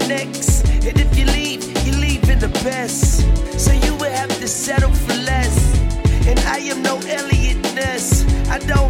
next. And if you leave, you're leaving the best. So you would have to settle for less. And I am no Elliot Ness. I don't